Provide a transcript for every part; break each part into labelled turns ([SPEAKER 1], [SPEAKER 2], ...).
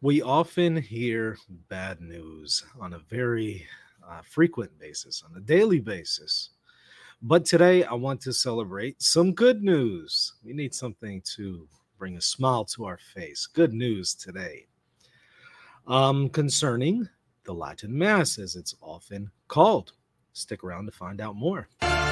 [SPEAKER 1] We often hear bad news on a very frequent basis, on a daily basis. But today, I want to celebrate some good news. We need something to bring a smile to our face. Good news today. Concerning the Latin Mass, as it's often called. Stick around to find out more.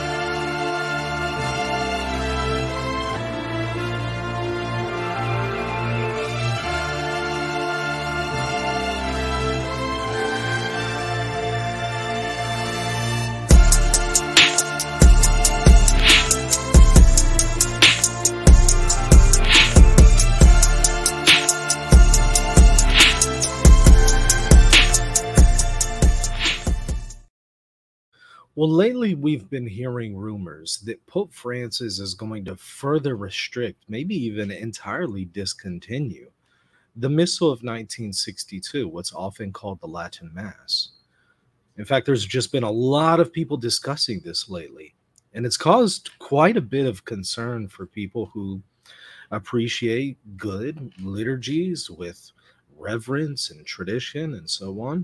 [SPEAKER 1] Well, lately we've been hearing rumors that Pope Francis is going to further restrict, maybe even entirely discontinue, the Missal of 1962, what's often called the Latin Mass. In fact, there's just been a lot of people discussing this lately, and it's caused quite a bit of concern for people who appreciate good liturgies with reverence and tradition and so on.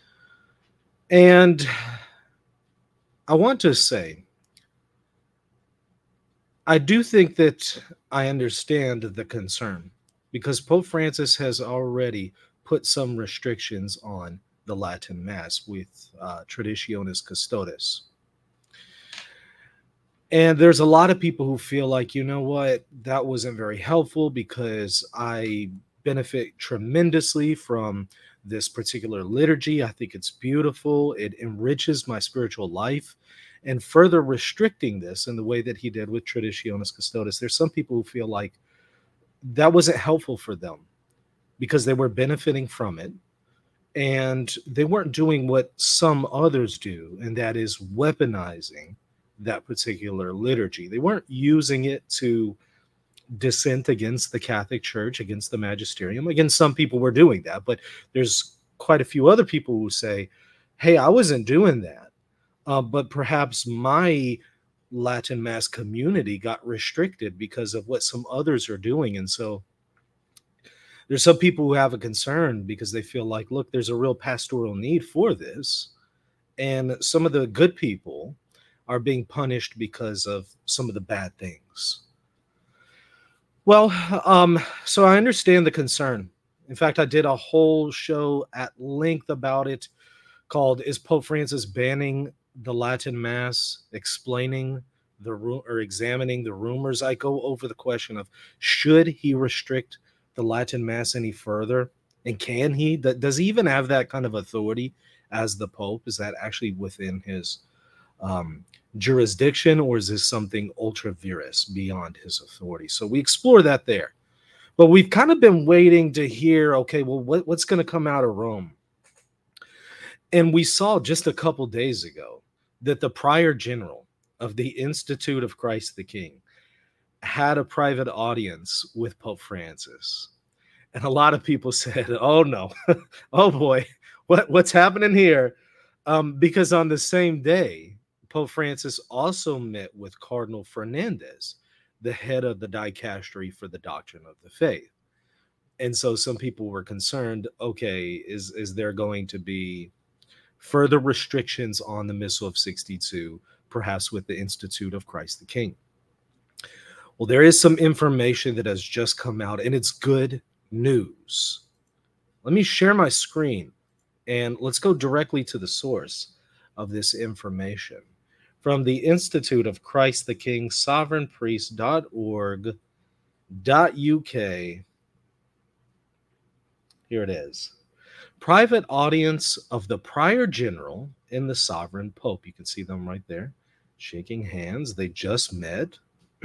[SPEAKER 1] And I want to say, I do think that I understand the concern because Pope Francis has already put some restrictions on the Latin Mass with Traditionis Custodes. And there's a lot of people who feel like, you know what, that wasn't very helpful because I benefit tremendously from this particular liturgy. I think it's beautiful. It enriches my spiritual life. And further restricting this in the way that he did with Traditionis Custodes, there's some people who feel like that wasn't helpful for them because they were benefiting from it. And they weren't doing what some others do, and that is weaponizing that particular liturgy. They weren't using it to dissent against the Catholic Church, against the magisterium. Again, some people were doing that, but there's quite a few other people who say, hey, I wasn't doing that. But perhaps my Latin Mass community got restricted because of what some others are doing. And so there's some people who have a concern because they feel like, look, there's a real pastoral need for this. And some of the good people are being punished because of some of the bad things. Well, so I understand the concern. In fact, I did a whole show at length about it called "Is Pope Francis Banning the Latin Mass?" explaining or examining the rumors. I go over the question of should he restrict the Latin Mass any further, and can he? Does he even have that kind of authority as the Pope? Is that actually within his jurisdiction, or is this something ultra vires beyond his authority? So we explore that there. But we've kind of been waiting to hear, okay, well, what's going to come out of Rome? And we saw just a couple days ago that the Prior General of the Institute of Christ the King had a private audience with Pope Francis. And a lot of people said, oh no, oh boy, what's happening here? Because on the same day, Pope Francis also met with Cardinal Fernandez, the head of the dicastery for the doctrine of the faith. And so some people were concerned, okay, is there going to be further restrictions on the Missal of 62, perhaps with the Institute of Christ the King? Well, there is some information that has just come out, and it's good news. Let me share my screen, and let's go directly to the source of this information. From the Institute of Christ the King, sovereignpriest.org.uk. Here it is. Private audience of the Prior General and the Sovereign Pope. You can see them right there, shaking hands. They just met.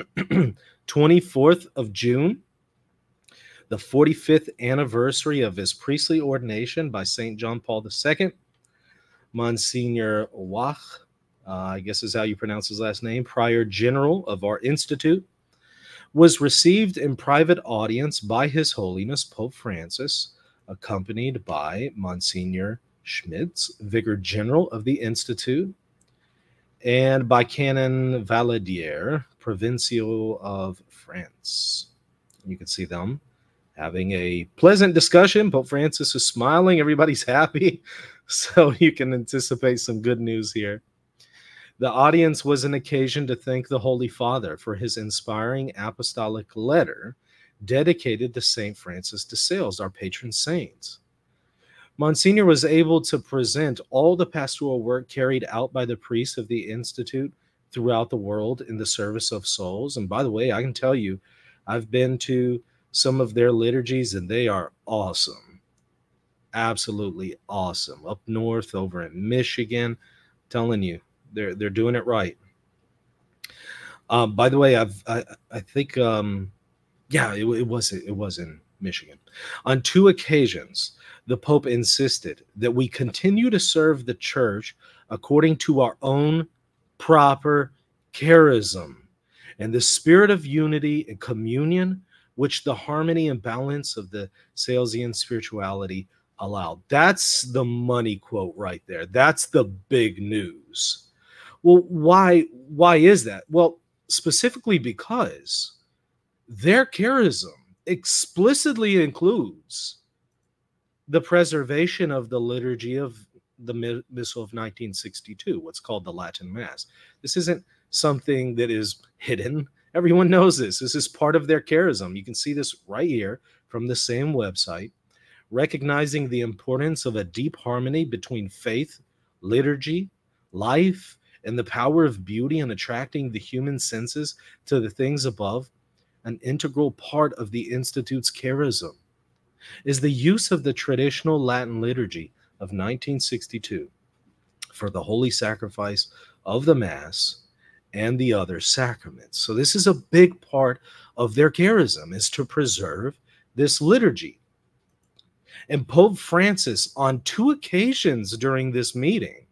[SPEAKER 1] 24th of June, the 45th anniversary of his priestly ordination by St. John Paul II. Monsignor Wach, I guess is how you pronounce his last name, Prior General of our Institute, was received in private audience by His Holiness Pope Francis, accompanied by Monsignor Schmitz, Vicar General of the Institute, and by Canon Valadier, Provincial of France. You can see them having a pleasant discussion. Pope Francis is smiling. Everybody's happy. So you can anticipate some good news here. The audience was an occasion to thank the Holy Father for his inspiring apostolic letter dedicated to St. Francis de Sales, our patron saint. Monsignor was able to present all the pastoral work carried out by the priests of the Institute throughout the world in the service of souls. And by the way, I can tell you, I've been to some of their liturgies and they are awesome. Absolutely awesome. Up north over in Michigan, telling you, they're doing it right. By the way, I think it was in Michigan. On 2 occasions, the Pope insisted that we continue to serve the Church according to our own proper charism and the spirit of unity and communion, which the harmony and balance of the Salesian spirituality allowed. That's the money quote right there. That's the big news. Well, why is that? Well, specifically because their charism explicitly includes the preservation of the liturgy of the Missal of 1962, what's called the Latin Mass. This isn't something that is hidden. Everyone knows this. This is part of their charism. You can see this right here from the same website, recognizing the importance of a deep harmony between faith, liturgy, life, and the power of beauty in attracting the human senses to the things above. An integral part of the Institute's charism is the use of the traditional Latin liturgy of 1962 for the holy sacrifice of the Mass and the other sacraments. So this is a big part of their charism, is to preserve this liturgy. And Pope Francis, on 2 occasions during this meeting,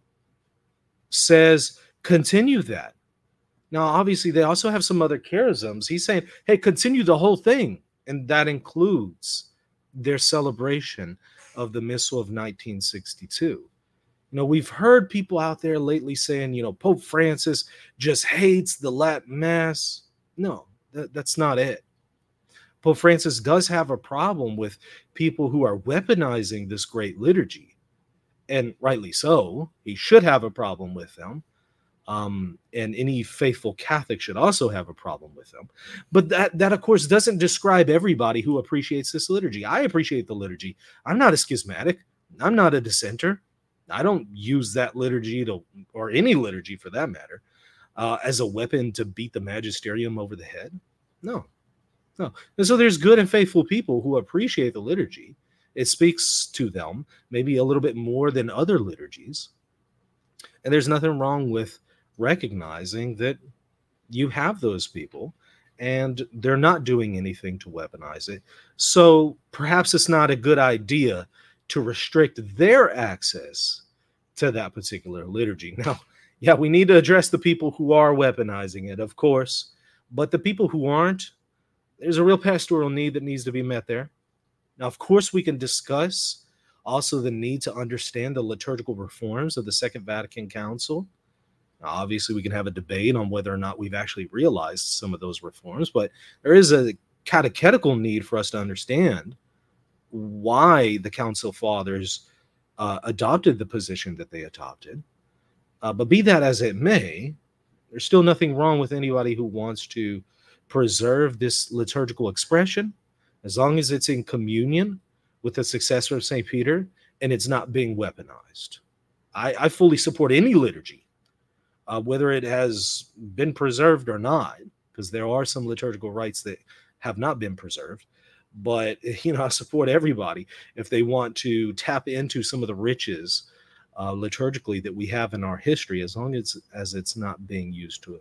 [SPEAKER 1] says, continue that. Now, obviously, they also have some other charisms. He's saying, hey, continue the whole thing. And that includes their celebration of the Missal of 1962. You know, we've heard people out there lately saying, you know, Pope Francis just hates the Latin Mass. No, that's not it. Pope Francis does have a problem with people who are weaponizing this great liturgy. And rightly so. He should have a problem with them. And any faithful Catholic should also have a problem with them. But that of course, doesn't describe everybody who appreciates this liturgy. I appreciate the liturgy. I'm not a schismatic. I'm not a dissenter. I don't use that liturgy or any liturgy for that matter, as a weapon to beat the magisterium over the head. No. And so there's good and faithful people who appreciate the liturgy. It speaks to them maybe a little bit more than other liturgies. And there's nothing wrong with recognizing that you have those people and they're not doing anything to weaponize it. So perhaps it's not a good idea to restrict their access to that particular liturgy. Now, yeah, we need to address the people who are weaponizing it, of course, but the people who aren't, there's a real pastoral need that needs to be met there. Now, of course, we can discuss also the need to understand the liturgical reforms of the Second Vatican Council. Now, obviously, we can have a debate on whether or not we've actually realized some of those reforms, but there is a catechetical need for us to understand why the Council Fathers adopted the position that they adopted. But be that as it may, there's still nothing wrong with anybody who wants to preserve this liturgical expression, as long as it's in communion with the successor of St. Peter and it's not being weaponized. I fully support any liturgy, whether it has been preserved or not, because there are some liturgical rites that have not been preserved. But, you know, I support everybody if they want to tap into some of the riches liturgically that we have in our history, as long as it's not being used to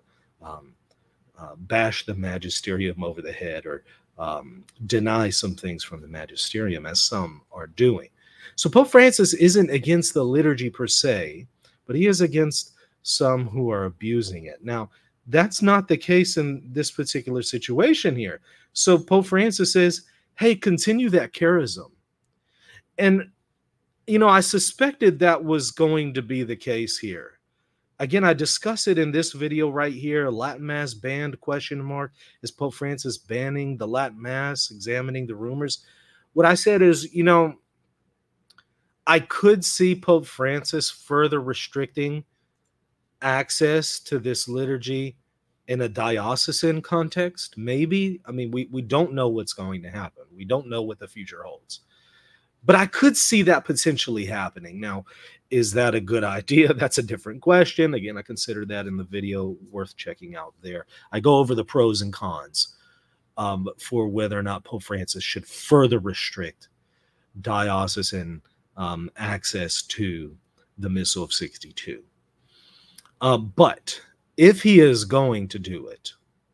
[SPEAKER 1] bash the magisterium over the head or deny some things from the magisterium, as some are doing. So Pope Francis isn't against the liturgy per se, but he is against some who are abusing it. Now, that's not the case in this particular situation here. So Pope Francis says, hey, continue that charism. And, you know, I suspected that was going to be the case here. Again, I discuss it in this video right here. Latin Mass banned, ? Is Pope Francis banning the Latin Mass, examining the rumors? What I said is, I could see Pope Francis further restricting access to this liturgy in a diocesan context. Maybe. I mean, we don't know what's going to happen. We don't know what the future holds. But I could see that potentially happening. Now, is that a good idea? That's a different question. Again, I consider that in the video, worth checking out there. I go over the pros and cons for whether or not Pope Francis should further restrict diocesan access to the Missal of 62. But if he is going to do it,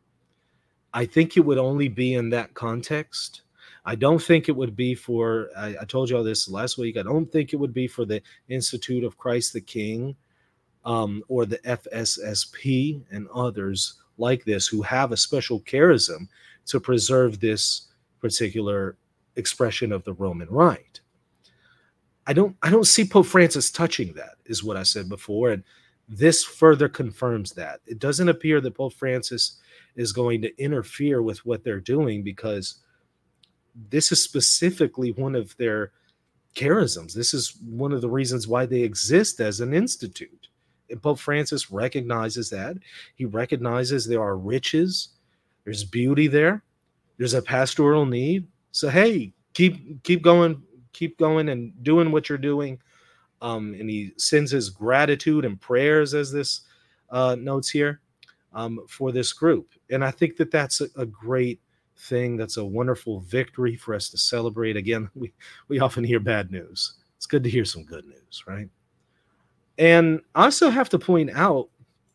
[SPEAKER 1] I think it would only be in that context. I don't think it would be for, I told you all this last week, I don't think it would be for the Institute of Christ the King or the FSSP and others like this who have a special charism to preserve this particular expression of the Roman Rite. I don't see Pope Francis touching that, is what I said before, and this further confirms that. It doesn't appear that Pope Francis is going to interfere with what they're doing, because this is specifically one of their charisms. This is one of the reasons why they exist as an institute. And Pope Francis recognizes that. He recognizes there are riches, there's beauty there, there's a pastoral need. So hey, keep going and doing what you're doing. And he sends his gratitude and prayers, as this notes here, for this group. And I think that that's a great thing. That's a wonderful victory for us to celebrate. Again, we often hear bad news. It's good to hear some good news, right? And I also have to point out,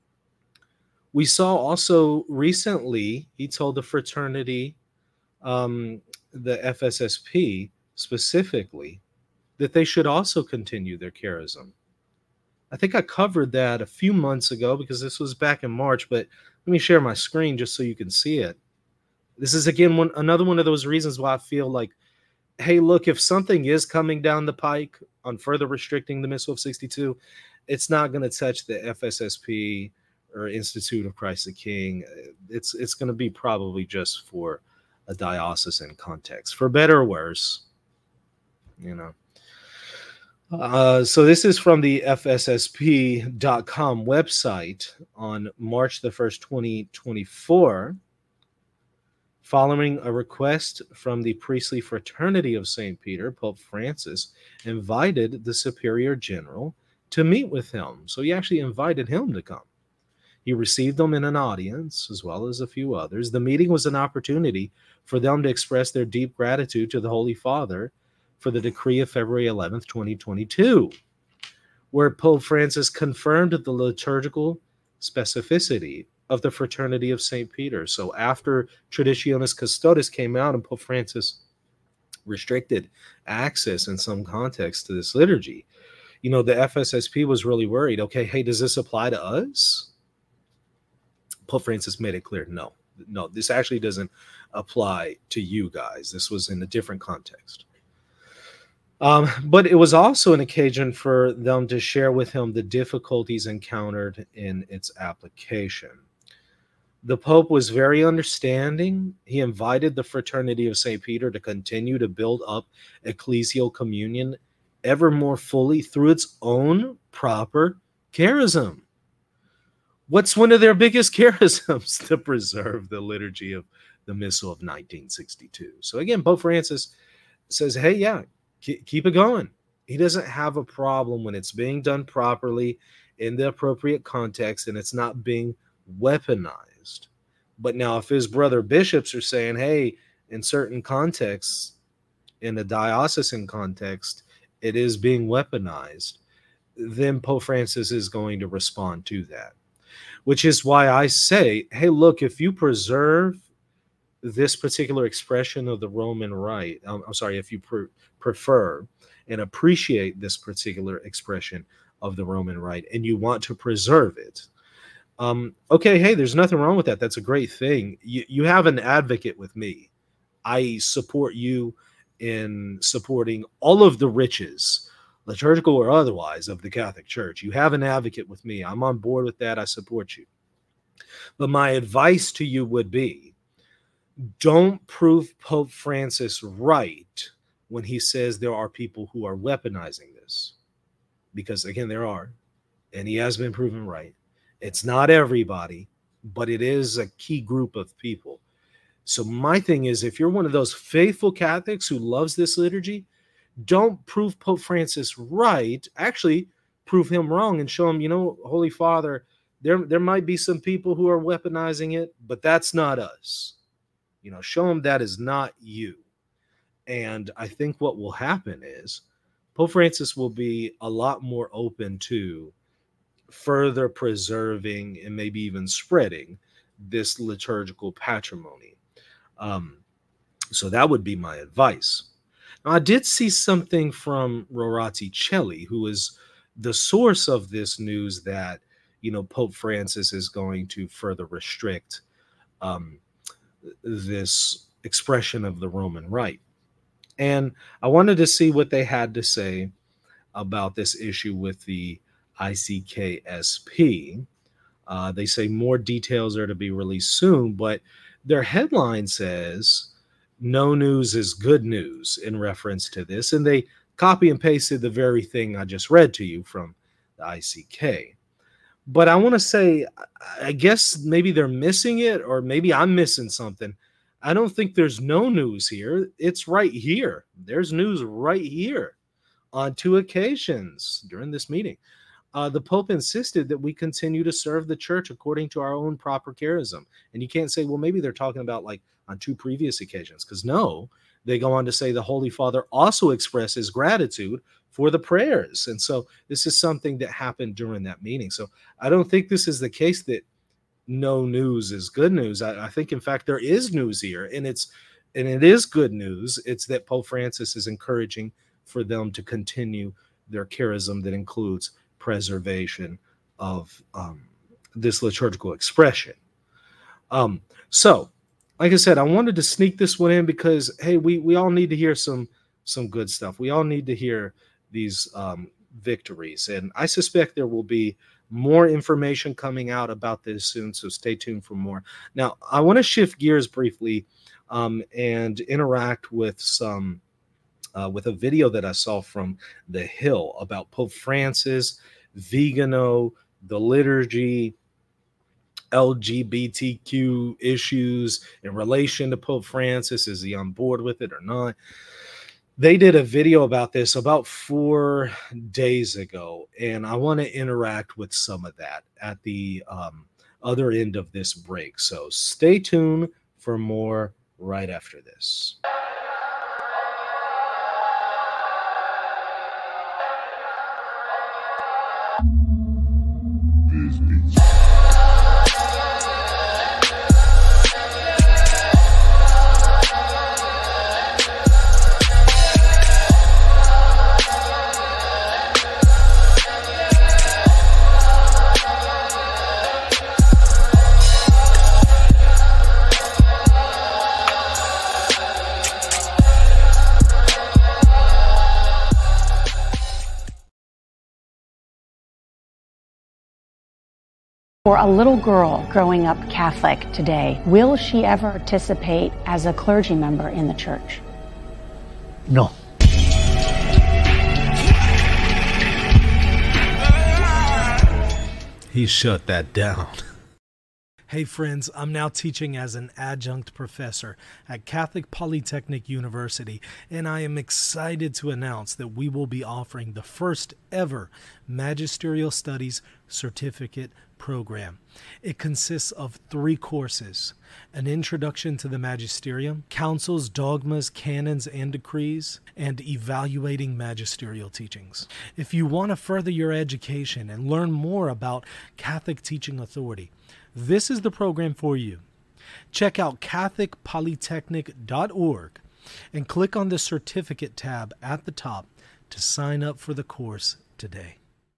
[SPEAKER 1] we saw also recently, he told the fraternity, the FSSP specifically, that they should also continue their charism. I think I covered that a few months ago because this was back in March, but let me share my screen just so you can see it. This is, again, another one of those reasons why I feel like, hey, look, if something is coming down the pike on further restricting the Missal of 62, it's not going to touch the FSSP or Institute of Christ the King. It's going to be probably just for a diocesan context, for better or worse, So this is from the FSSP.com website on March the 1st, 2024. Following a request from the priestly fraternity of St. Peter, Pope Francis invited the Superior General to meet with him. So he actually invited him to come. He received them in an audience, as well as a few others. The meeting was an opportunity for them to express their deep gratitude to the Holy Father for the decree of February 11th, 2022, where Pope Francis confirmed the liturgical specificity of the Fraternity of St. Peter. So after Traditionis Custodes came out and Pope Francis restricted access in some context to this liturgy, the FSSP was really worried. Okay, hey, does this apply to us? Pope Francis made it clear, no, this actually doesn't apply to you guys. This was in a different context. But it was also an occasion for them to share with him the difficulties encountered in its application. The Pope was very understanding. He invited the Fraternity of St. Peter to continue to build up ecclesial communion ever more fully through its own proper charism. What's one of their biggest charisms? To preserve the liturgy of the Missal of 1962. So again, Pope Francis says, hey, yeah, keep it going. He doesn't have a problem when it's being done properly in the appropriate context and it's not being weaponized. But now if his brother bishops are saying, hey, in certain contexts, in a diocesan context, it is being weaponized, then Pope Francis is going to respond to that. Which is why I say, hey, look, if you preserve this particular expression of the Roman Rite, if you prefer and appreciate this particular expression of the Roman Rite and you want to preserve it, okay, hey, there's nothing wrong with that. That's a great thing. You have an advocate with me. I support you in supporting all of the riches, liturgical or otherwise, of the Catholic Church. You have an advocate with me. I'm on board with that. I support you. But my advice to you would be, don't prove Pope Francis right when he says there are people who are weaponizing this, because again, there are, and he has been proven right. It's not everybody, but it is a key group of people. So my thing is, if you're one of those faithful Catholics who loves this liturgy, don't prove Pope Francis right. Actually, prove him wrong and show him, Holy Father, there might be some people who are weaponizing it, but that's not us. Show him that is not you. And I think what will happen is Pope Francis will be a lot more open to further preserving and maybe even spreading this liturgical patrimony. So that would be my advice. Now, I did see something from Rorati Celli, who is the source of this news that, Pope Francis is going to further restrict this expression of the Roman Rite. And I wanted to see what they had to say about this issue with the ICKSP. They say more details are to be released soon, but their headline says, "No news is good news," in reference to this. And they copy and pasted the very thing I just read to you from the ICK. But I want to say, I guess maybe they're missing it, or maybe I'm missing something. I don't think there's no news here. It's right here. There's news right here on 2 occasions during this meeting. The Pope insisted that we continue to serve the church according to our own proper charism. And you can't say, well, maybe they're talking about like on 2 previous occasions, because no, they go on to say the Holy Father also expresses gratitude for the prayers. And so this is something that happened during that meeting. So I don't think this is the case that no news is good news. I think, in fact, there is news here, and it is good news. It's that Pope Francis is encouraging for them to continue their charism that includes preservation of this liturgical expression. So, like I said, I wanted to sneak this one in because, hey, we all need to hear some good stuff. We all need to hear these victories, and I suspect there will be more information coming out about this soon, so stay tuned for more. Now, I want to shift gears briefly and interact with some with a video that I saw from The Hill about Pope Francis, Vigano, the liturgy, LGBTQ issues in relation to Pope Francis. Is he on board with it or not? They did a video about this about 4 days ago, and I want to interact with some of that at the other end of this break. So stay tuned for more right after this.
[SPEAKER 2] For a little girl growing up Catholic today, will she ever participate as a clergy member in the church?
[SPEAKER 3] No.
[SPEAKER 1] He shut that down. Hey friends, I'm now teaching as an adjunct professor at Catholic Polytechnic University, and I am excited to announce that we will be offering the first ever Magisterial Studies certificate program. It consists of 3 courses: an introduction to the magisterium, councils, dogmas, canons, and decrees, and evaluating magisterial teachings. If you want to further your education and learn more about Catholic teaching authority, this is the program for you. Check out catholicpolytechnic.org and click on the certificate tab at the top to sign up for the course today.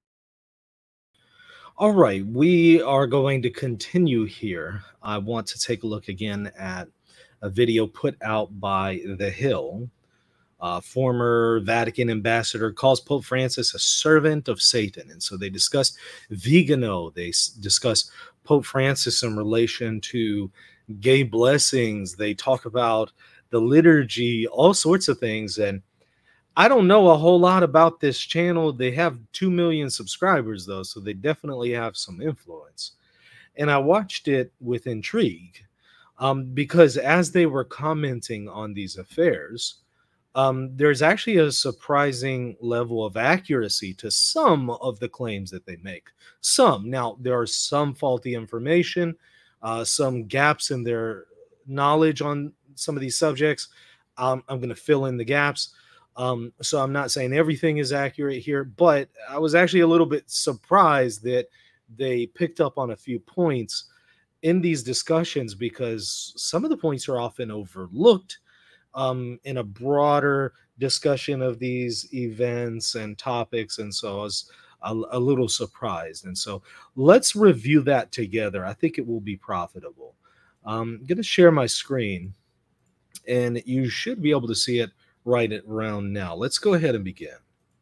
[SPEAKER 1] All right, we are going to continue here. I want to take a look again at a video put out by The Hill. Former Vatican ambassador calls Pope Francis a servant of Satan. And so they discuss Vigano. They discuss Pope Francis in relation to gay blessings. They talk about the liturgy, all sorts of things. And I don't know a whole lot about this channel. They have 2 million subscribers though, so they definitely have some influence. And I watched it with intrigue, because as they were commenting on these affairs, there's actually a surprising level of accuracy to some of the claims that they make. Some, now, there are some faulty information, some gaps in their knowledge on some of these subjects. I'm going to fill in the gaps. So I'm not saying everything is accurate here, but I was actually a little bit surprised that they picked up on a few points in these discussions, because some of the points are often overlooked in a broader discussion of these events and topics. And so I was a little surprised. And so let's review that together. I think it will be profitable. I'm going to share my screen, and you should be able to see it right around now. Let's go ahead and begin.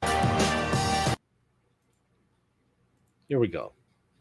[SPEAKER 1] Here we go.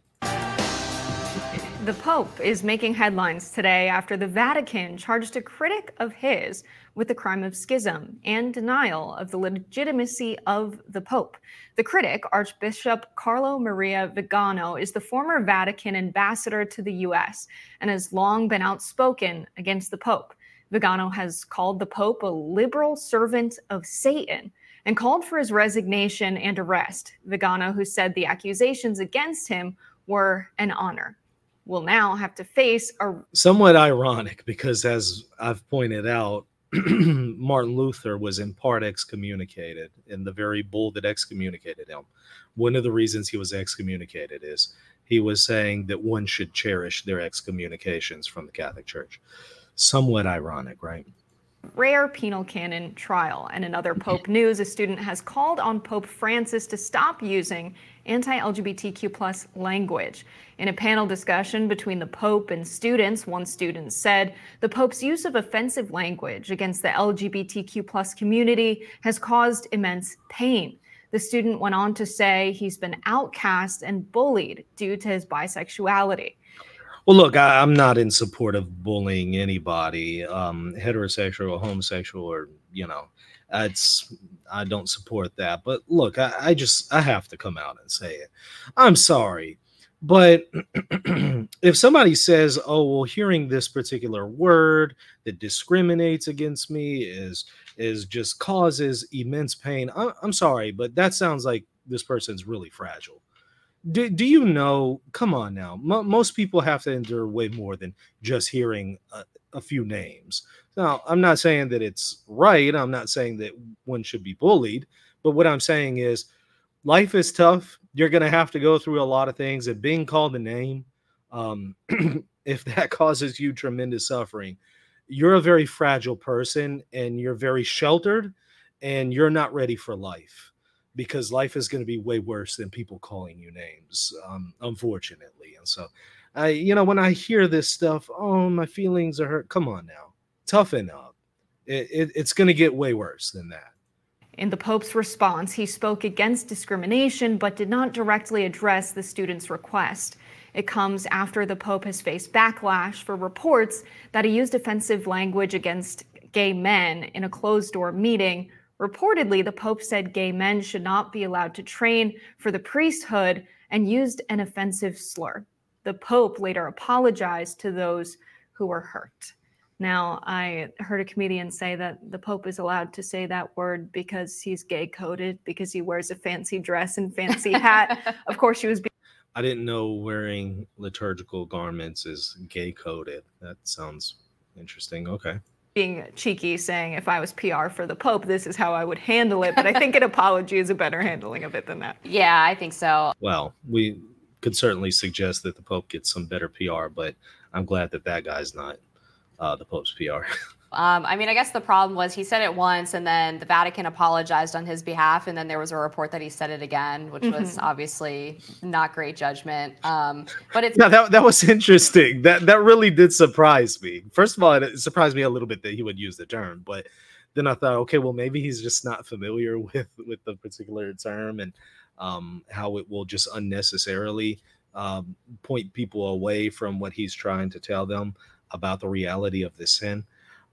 [SPEAKER 4] The Pope is making headlines today after the Vatican charged a critic of his with the crime of schism and denial of the legitimacy of the Pope. The critic, Archbishop Carlo Maria Vigano, is the former Vatican ambassador to the U.S. and has long been outspoken against the Pope. Vigano has called the Pope a liberal servant of Satan and called for his resignation and arrest. Vigano, who said the accusations against him were an honor, will now have to face a...
[SPEAKER 1] Somewhat ironic, because as I've pointed out, Martin Luther was in part excommunicated, and the very bull that excommunicated him, one of the reasons he was excommunicated is he was saying that one should cherish their excommunications from the Catholic Church. Somewhat ironic, right?
[SPEAKER 4] Rare penal canon trial. And in other Pope news, a student has called on Pope Francis to stop using anti-LGBTQ plus language. In a panel discussion between the Pope and students, one student said the Pope's use of offensive language against the LGBTQ plus community has caused immense pain. The student went on to say he's been outcast and bullied due to his bisexuality.
[SPEAKER 1] Well, look, I'm not in support of bullying anybody, heterosexual or homosexual, or, I don't support that. But look, I have to come out and say it. I'm sorry. But if somebody says, oh, well, hearing this particular word that discriminates against me is just causes immense pain, I'm sorry, but that sounds like this person's really fragile. Do you know? Come on now. Most people have to endure way more than just hearing a few names. Now, I'm not saying that it's right. I'm not saying that one should be bullied. But what I'm saying is life is tough. You're going to have to go through a lot of things. And being called a name, if that causes you tremendous suffering, you're a very fragile person, and you're very sheltered, and you're not ready for life. Because life is going to be way worse than people calling you names, unfortunately. And so, when I hear this stuff, oh, my feelings are hurt. Come on now. Toughen up. It's going to get way worse than that.
[SPEAKER 4] In the Pope's response, he spoke against discrimination, but did not directly address the student's request. It comes after the Pope has faced backlash for reports that he used offensive language against gay men in a closed-door meeting. Reportedly, the Pope said gay men should not be allowed to train for the priesthood and used an offensive slur. The Pope later apologized to those who were hurt. Now, I heard a comedian say that the Pope is allowed to say that word because he's gay-coded, because he wears a fancy dress and fancy hat. Of course, she was...
[SPEAKER 1] I didn't know wearing liturgical garments is gay-coded. That sounds interesting. Okay.
[SPEAKER 4] Being cheeky, saying if I was PR for the Pope, this is how I would handle it. But I think an apology is a better handling of it than that.
[SPEAKER 5] Yeah, I think so.
[SPEAKER 1] Well, we could certainly suggest that the Pope gets some better PR, but I'm glad that guy's not the Pope's PR.
[SPEAKER 5] I guess the problem was he said it once, and then the Vatican apologized on his behalf, and then there was a report that he said it again, which was obviously not great judgment. But it's...
[SPEAKER 1] Yeah, that was interesting. That really did surprise me. First of all, it surprised me a little bit that he would use the term, but then I thought, okay, well, maybe he's just not familiar with the particular term, and how it will just unnecessarily point people away from what he's trying to tell them about the reality of this sin.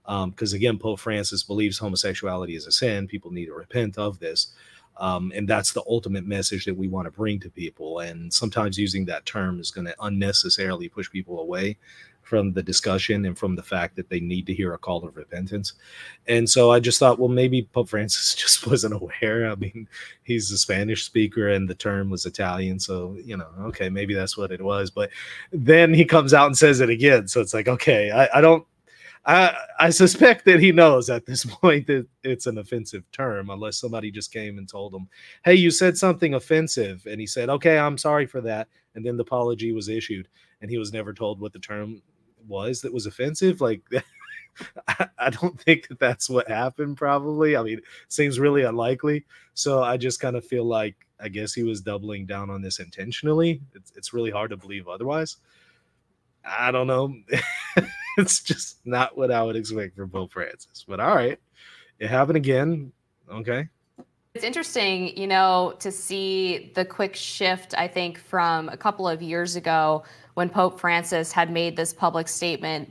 [SPEAKER 1] Because again, Pope Francis believes homosexuality is a sin. People need to repent of this. And that's the ultimate message that we want to bring to people. And sometimes using that term is going to unnecessarily push people away from the discussion and from the fact that they need to hear a call of repentance. And so I just thought, well, maybe Pope Francis just wasn't aware. I mean, he's a Spanish speaker and the term was Italian. So, okay, maybe that's what it was. But then he comes out and says it again. So it's like, okay, I suspect that he knows at this point that it's an offensive term, unless somebody just came and told him, hey, you said something offensive. And he said, okay, I'm sorry for that. And then the apology was issued and he was never told what the term was that was offensive. Like, I don't think that that's what happened, probably. I mean, it seems really unlikely. So I just kind of feel like, I guess he was doubling down on this intentionally. It's really hard to believe otherwise. I don't know. It's just not what I would expect from Pope Francis. But all right, it happened again. Okay.
[SPEAKER 5] It's interesting, to see the quick shift, I think, from a couple of years ago when Pope Francis had made this public statement,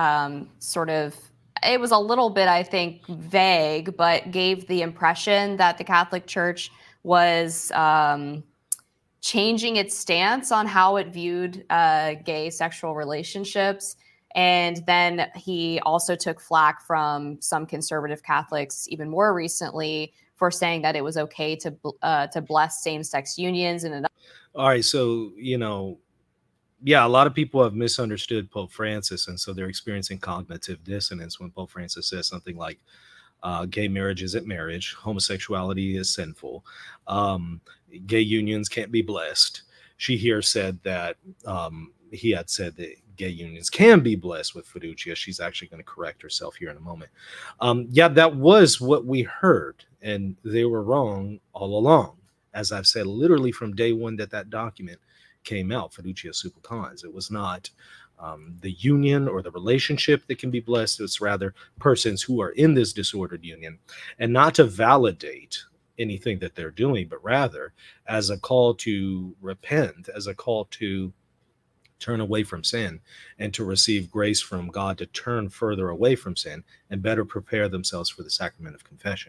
[SPEAKER 5] it was a little bit, I think, vague, but gave the impression that the Catholic Church was changing its stance on how it viewed gay sexual relationships. And then he also took flack from some conservative Catholics even more recently for saying that it was okay to bless same-sex unions.
[SPEAKER 1] All right, so, a lot of people have misunderstood Pope Francis, and so they're experiencing cognitive dissonance when Pope Francis says something like, gay marriage isn't marriage, homosexuality is sinful, gay unions can't be blessed. She here said that he had said that gay unions can be blessed with fiducia. She's actually going to correct herself here in a moment. That was what we heard, and they were wrong all along. As I've said, literally from day one that document came out, Fiducia Supplicans. It was not the union or the relationship that can be blessed. It's rather persons who are in this disordered union, and not to validate anything that they're doing, but rather as a call to repent, as a call to turn away from sin and to receive grace from God to turn further away from sin and better prepare themselves for the sacrament of confession.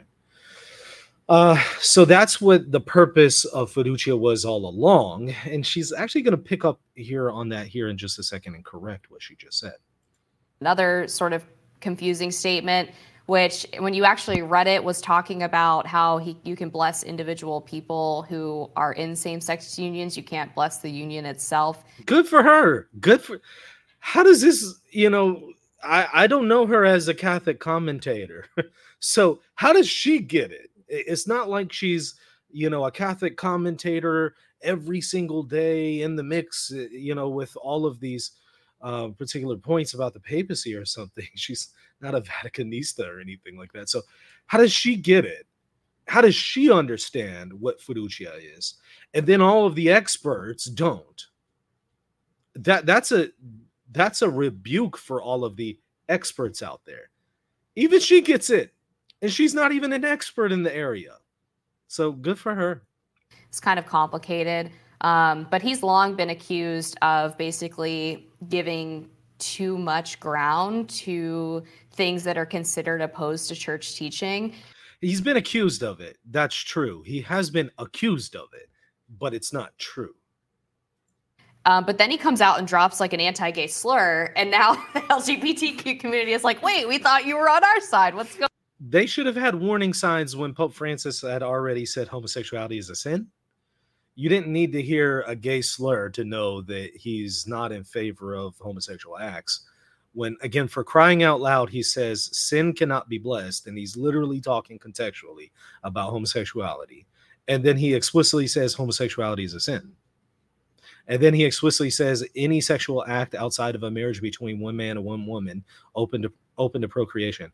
[SPEAKER 1] So that's what the purpose of fiducia was all along. And she's actually going to pick up here on that here in just a second and correct what she just said.
[SPEAKER 5] Another sort of confusing statement, which when you actually read it was talking about how you can bless individual people who are in same-sex unions. You can't bless the union itself.
[SPEAKER 1] Good for her. How does this, I don't know her as a Catholic commentator. So how does she get it? It's not like she's, a Catholic commentator every single day in the mix, with all of these particular points about the papacy or something. She's not a Vaticanista or anything like that. So how does she get it? How does she understand what fiducia is? And then all of the experts don't. That's a rebuke for all of the experts out there. Even she gets it. And she's not even an expert in the area. So good for her.
[SPEAKER 5] It's kind of complicated. But he's long been accused of basically giving too much ground to things that are considered opposed to church teaching.
[SPEAKER 1] He's been accused of it. That's true. He has been accused of it, but it's not true.
[SPEAKER 5] But then he comes out and drops like an anti-gay slur. And now the LGBTQ community is like, wait, we thought you were on our side. What's going on?
[SPEAKER 1] They should have had warning signs when Pope Francis had already said homosexuality is a sin. You didn't need to hear a gay slur to know that he's not in favor of homosexual acts. When, again, for crying out loud, he says sin cannot be blessed, and he's literally talking contextually about homosexuality. And then he explicitly says homosexuality is a sin. And then he explicitly says any sexual act outside of a marriage between one man and one woman open to procreation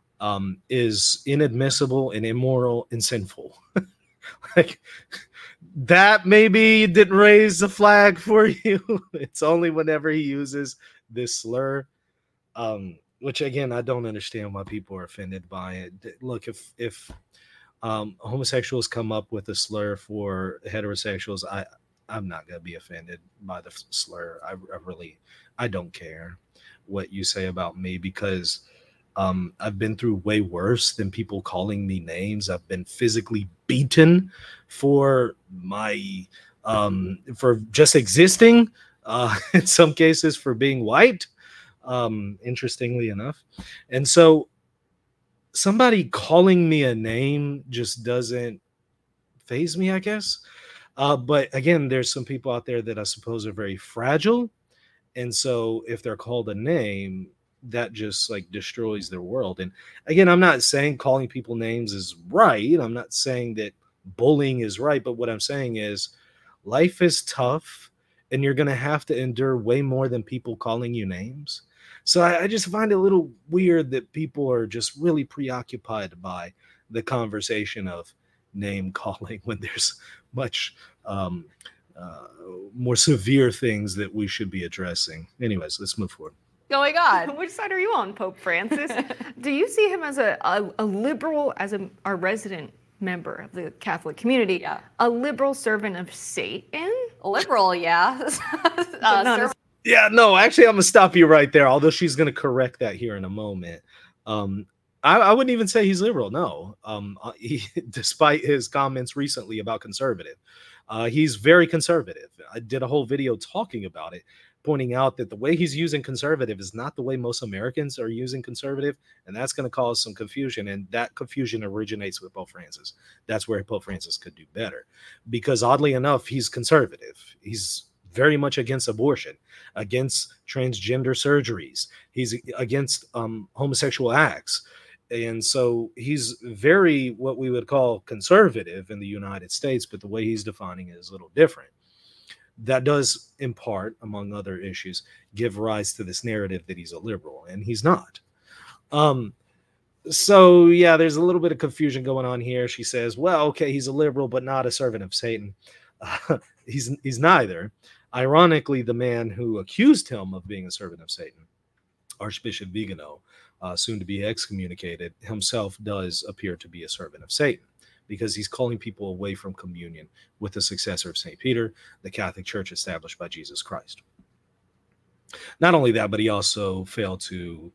[SPEAKER 1] is inadmissible and immoral and sinful. Like, that maybe didn't raise a flag for you. It's only whenever he uses this slur, which again, I don't understand why people are offended by it. Look, if homosexuals come up with a slur for heterosexuals, I'm not going to be offended by the slur. I don't care what you say about me, because I've been through way worse than people calling me names. I've been physically beaten for my for just existing. In some cases, for being white. Interestingly enough, and so somebody calling me a name just doesn't faze me, I guess. But again, there's some people out there that I suppose are very fragile. And so if they're called a name, that just like destroys their world. And again, I'm not saying calling people names is right. I'm not saying that bullying is right. But what I'm saying is life is tough and you're going to have to endure way more than people calling you names. So I just find it a little weird that people are just really preoccupied by the conversation of name calling when there's much more severe things that we should be addressing. Anyways, let's move forward.
[SPEAKER 5] Going on.
[SPEAKER 4] Which side are you on, Pope Francis? Do you see him as a liberal, as our resident member of the Catholic community,
[SPEAKER 5] Yeah.
[SPEAKER 4] a liberal servant of Satan?
[SPEAKER 5] Liberal, yeah.
[SPEAKER 1] Yeah, no, actually, I'm gonna stop you right there. Although she's gonna correct that here in a moment. I wouldn't even say he's liberal. No, despite his comments recently about conservative, he's very conservative. I did a whole video talking about it, pointing out that the way he's using conservative is not the way most Americans are using conservative, and that's going to cause some confusion. And that confusion originates with Pope Francis. That's where Pope Francis could do better, because oddly enough, he's conservative. He's very much against abortion, against transgender surgeries. He's against homosexual acts. And so he's very what we would call conservative in the United States, but the way he's defining it is a little different. That does, in part, among other issues, give rise to this narrative that he's a liberal, and he's not. So, yeah, there's a little bit of confusion going on here. She says, well, okay, he's a liberal, but not a servant of Satan. He's neither. Ironically, the man who accused him of being a servant of Satan, Archbishop Vigano, soon to be excommunicated, himself does appear to be a servant of Satan, because he's calling people away from communion with the successor of St. Peter, the Catholic Church established by Jesus Christ. Not only that, but he also failed to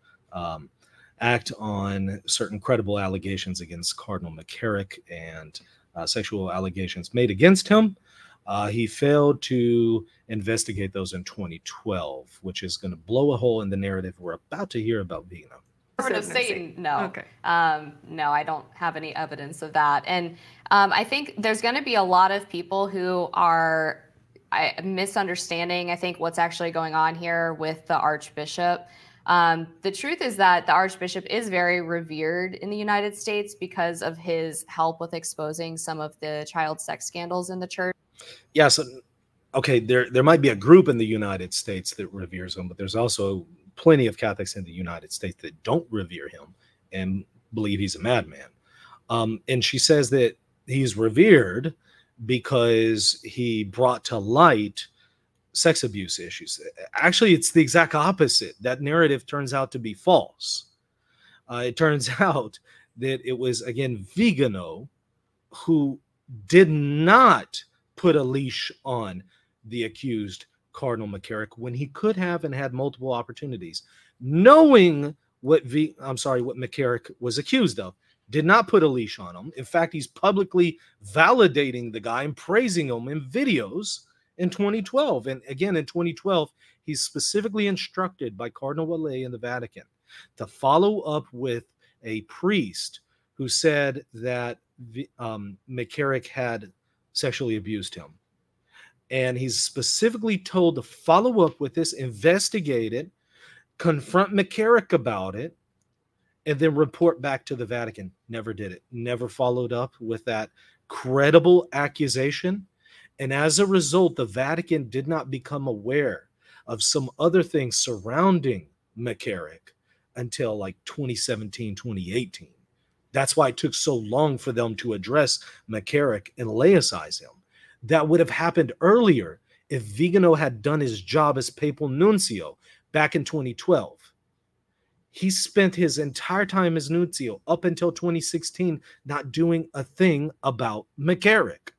[SPEAKER 1] act on certain credible allegations against Cardinal McCarrick and sexual allegations made against him. He failed to investigate those in 2012, which is going to blow a hole in the narrative we're about to hear about Vigano.
[SPEAKER 5] Of Satan, no.
[SPEAKER 4] Okay.
[SPEAKER 5] No, I don't have any evidence of that. And I think there's going to be a lot of people who are misunderstanding, I think, what's actually going on here with the Archbishop. The truth is that the Archbishop is very revered in the United States because of his help with exposing some of the child sex scandals in the church.
[SPEAKER 1] Yeah, so, okay, there might be a group in the United States that reveres him, but there's also plenty of Catholics in the United States that don't revere him and believe he's a madman. And she says that he's revered because he brought to light sex abuse issues. Actually, it's the exact opposite. That narrative turns out to be false. It turns out that it was, again, Vigano who did not put a leash on the accused Cardinal McCarrick when he could have and had multiple opportunities, knowing what McCarrick was accused of. Did not put a leash on him. In fact, he's publicly validating the guy and praising him in videos in 2012. And again, in 2012, he's specifically instructed by Cardinal Wallet in the Vatican to follow up with a priest who said that McCarrick had sexually abused him. And he's specifically told to follow up with this, investigate it, confront McCarrick about it, and then report back to the Vatican. Never did it. Never followed up with that credible accusation. And as a result, the Vatican did not become aware of some other things surrounding McCarrick until like 2017, 2018. That's why it took so long for them to address McCarrick and laicize him. That would have happened earlier if Vigano had done his job as papal nuncio back in 2012. He spent his entire time as nuncio up until 2016 not doing a thing about McCarrick.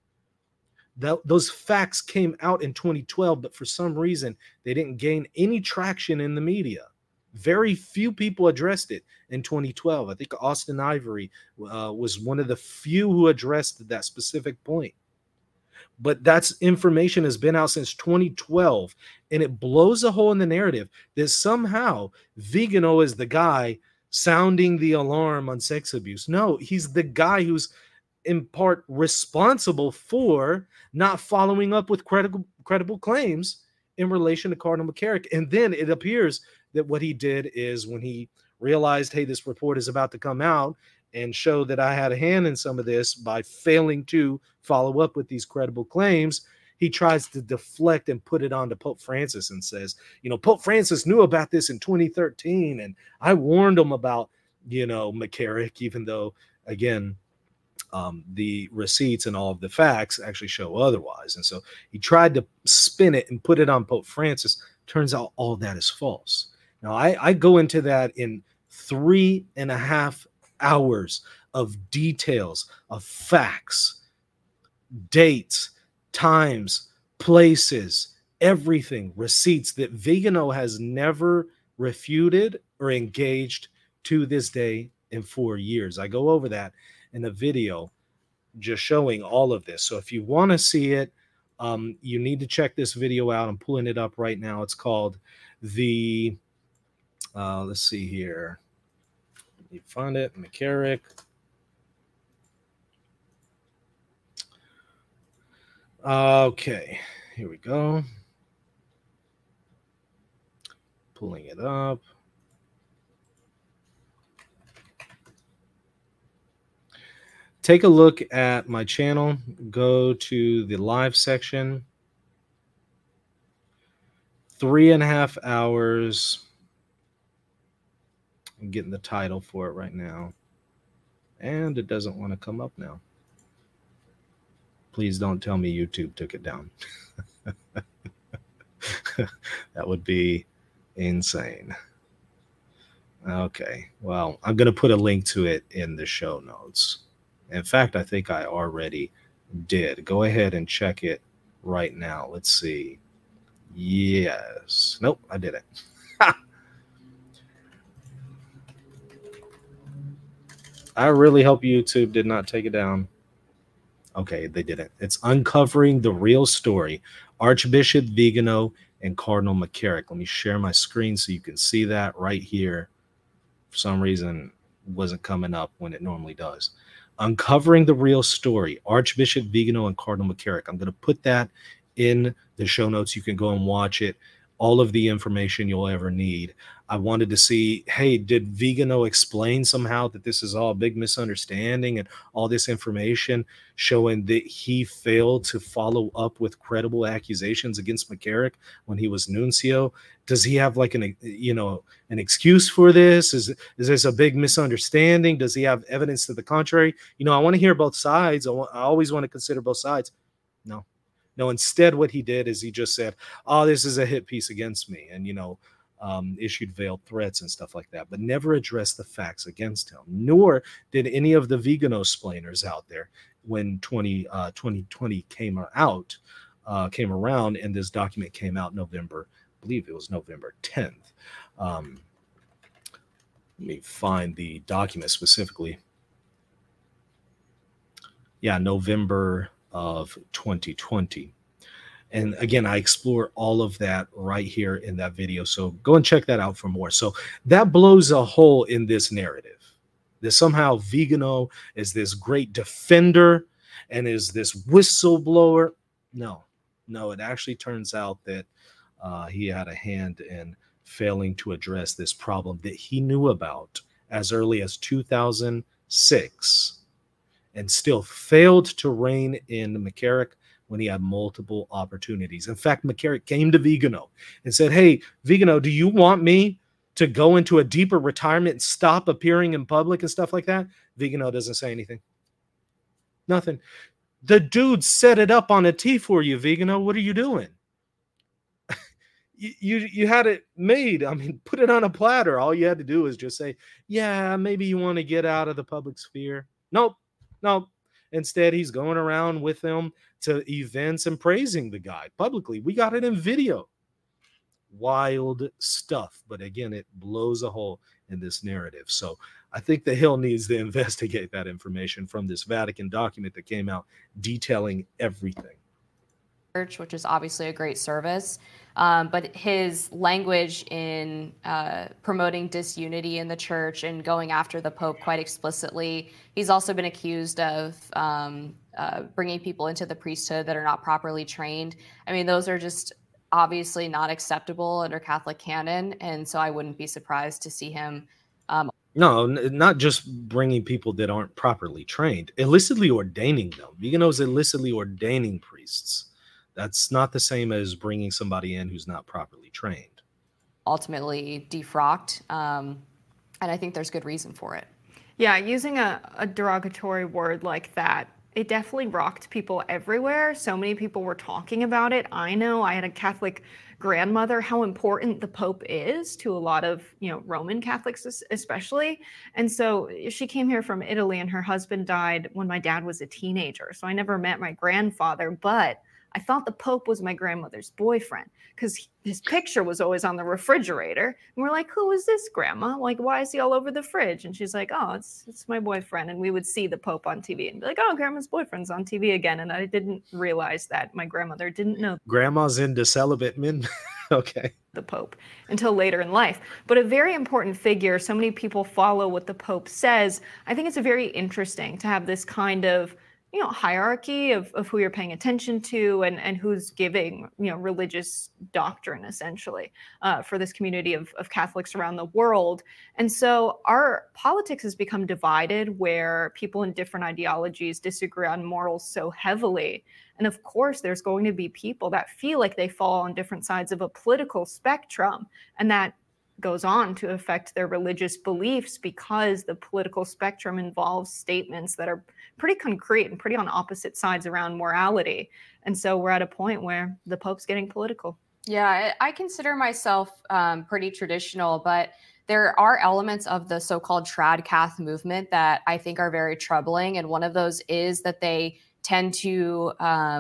[SPEAKER 1] Those facts came out in 2012, but for some reason, they didn't gain any traction in the media. Very few people addressed it in 2012. I think Austin Ivory was one of the few who addressed that specific point. But that's information has been out since 2012, and it blows a hole in the narrative that somehow Vigano is the guy sounding the alarm on sex abuse. No, he's the guy who's in part responsible for not following up with credible claims in relation to Cardinal McCarrick. And then it appears that what he did is when he realized, hey, this report is about to come out and show that I had a hand in some of this by failing to follow up with these credible claims, he tries to deflect and put it onto Pope Francis and says, Pope Francis knew about this in 2013, and I warned him about, McCarrick, even though, again, the receipts and all of the facts actually show otherwise. And so he tried to spin it and put it on Pope Francis. Turns out all that is false. Now, I go into that in 3.5 hours of details, of facts, dates, times, places, everything, receipts that Vigano has never refuted or engaged to this day in 4 years. I go over that in a video just showing all of this. So if you want to see it, you need to check this video out. I'm pulling it up right now. It's called the, let's see here. You find it, McCarrick. Okay, here we go. Pulling it up. Take a look at my channel. Go to the live section. 3.5 hours. I'm getting the title for it right now. And it doesn't want to come up now. Please don't tell me YouTube took it down. That would be insane. Okay, well, I'm going to put a link to it in the show notes. In fact, I think I already did. Go ahead and check it right now. Let's see. Yes. Nope, I didn't. I really hope YouTube did not take it down. Okay, they didn't. It's Uncovering the Real Story, Archbishop Vigano and Cardinal McCarrick. Let me share my screen so you can see that right here. For some reason, it wasn't coming up when it normally does. Uncovering the Real Story, Archbishop Vigano and Cardinal McCarrick. I'm going to put that in the show notes. You can go and watch it. All of the information you'll ever need. I wanted to see, hey, did Vigano explain somehow that this is all a big misunderstanding and all this information showing that he failed to follow up with credible accusations against McCarrick when he was nuncio? Does he have like an excuse for this? Is this a big misunderstanding? Does he have evidence to the contrary? I want to hear both sides. I always want to consider both sides. No, instead what he did is he just said, oh, this is a hit piece against me, and, issued veiled threats and stuff like that, but never addressed the facts against him, nor did any of the Vigano splainers out there when 2020 came around, and this document came out November, I believe it was November 10th. Let me find the document specifically. Yeah, November of 2020. And again, I explore all of that right here in that video. So go and check that out for more. So that blows a hole in this narrative. That somehow Vigano is this great defender and is this whistleblower. No, it actually turns out that he had a hand in failing to address this problem that he knew about as early as 2006 and still failed to rein in McCarrick when he had multiple opportunities. In fact, McCarrick came to Vigano and said, hey, Vigano, do you want me to go into a deeper retirement and stop appearing in public and stuff like that? Vigano doesn't say anything. Nothing. The dude set it up on a tee for you, Vigano. What are you doing? You had it made. I mean, put it on a platter. All you had to do is just say, yeah, maybe you want to get out of the public sphere. Nope. Instead, he's going around with them to events and praising the guy publicly. We got it in video. wild stuff. But again, it blows a hole in this narrative. So I think the Hill needs to investigate that information from this Vatican document that came out detailing everything.
[SPEAKER 5] Church, which is obviously a great service, but his language in promoting disunity in the church and going after the Pope quite explicitly. He's also been accused of bringing people into the priesthood that are not properly trained. I mean, those are just obviously not acceptable under Catholic canon, and so I wouldn't be surprised to see him.
[SPEAKER 1] No, not just bringing people that aren't properly trained, illicitly ordaining them. Vigano's illicitly ordaining priests. That's not the same as bringing somebody in who's not properly trained.
[SPEAKER 5] Ultimately defrocked, and I think there's good reason for it.
[SPEAKER 4] Yeah, using a derogatory word like that, it definitely rocked people everywhere. So many people were talking about it. I know I had a Catholic grandmother, how important the Pope is to a lot of, Roman Catholics especially. And so she came here from Italy, and her husband died when my dad was a teenager. So I never met my grandfather, but I thought the Pope was my grandmother's boyfriend because his picture was always on the refrigerator. And we're like, who is this, Grandma? Like, why is he all over the fridge? And she's like, oh, it's my boyfriend. And we would see the Pope on TV and be like, oh, Grandma's boyfriend's on TV again. And I didn't realize that my grandmother didn't know
[SPEAKER 1] Grandma's into celibate men. Okay.
[SPEAKER 4] The Pope until later in life. But a very important figure. So many people follow what the Pope says. I think it's very interesting to have this kind of hierarchy of who you're paying attention to and who's giving, religious doctrine, essentially, for this community of Catholics around the world. And so our politics has become divided where people in different ideologies disagree on morals so heavily. And of course, there's going to be people that feel like they fall on different sides of a political spectrum, and that goes on to affect their religious beliefs because the political spectrum involves statements that are pretty concrete and pretty on opposite sides around morality. And so we're at a point where the Pope's getting political.
[SPEAKER 5] Yeah, I consider myself pretty traditional, but there are elements of the so-called trad-cath movement that I think are very troubling. And one of those is that they tend to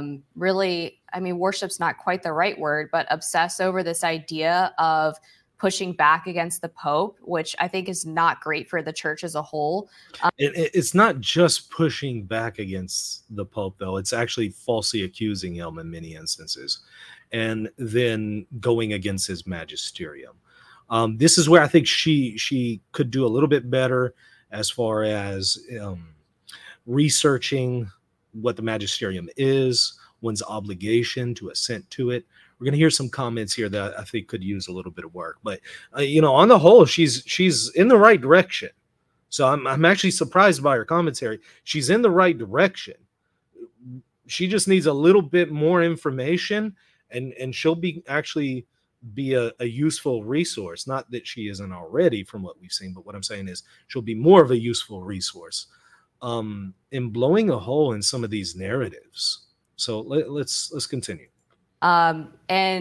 [SPEAKER 5] really, worship's not quite the right word, but obsess over this idea of pushing back against the Pope, which I think is not great for the church as a whole.
[SPEAKER 1] It's not just pushing back against the Pope, though. It's actually falsely accusing him in many instances, and then going against his magisterium. This is where I think she could do a little bit better as far as researching what the magisterium is, one's obligation to assent to it. We're going to hear some comments here that I think could use a little bit of work, but on the whole, she's in the right direction. So I'm actually surprised by her commentary. She's in the right direction. She just needs a little bit more information, and she'll be a useful resource. Not that she isn't already from what we've seen, but what I'm saying is she'll be more of a useful resource in blowing a hole in some of these narratives. So let's continue.
[SPEAKER 5] And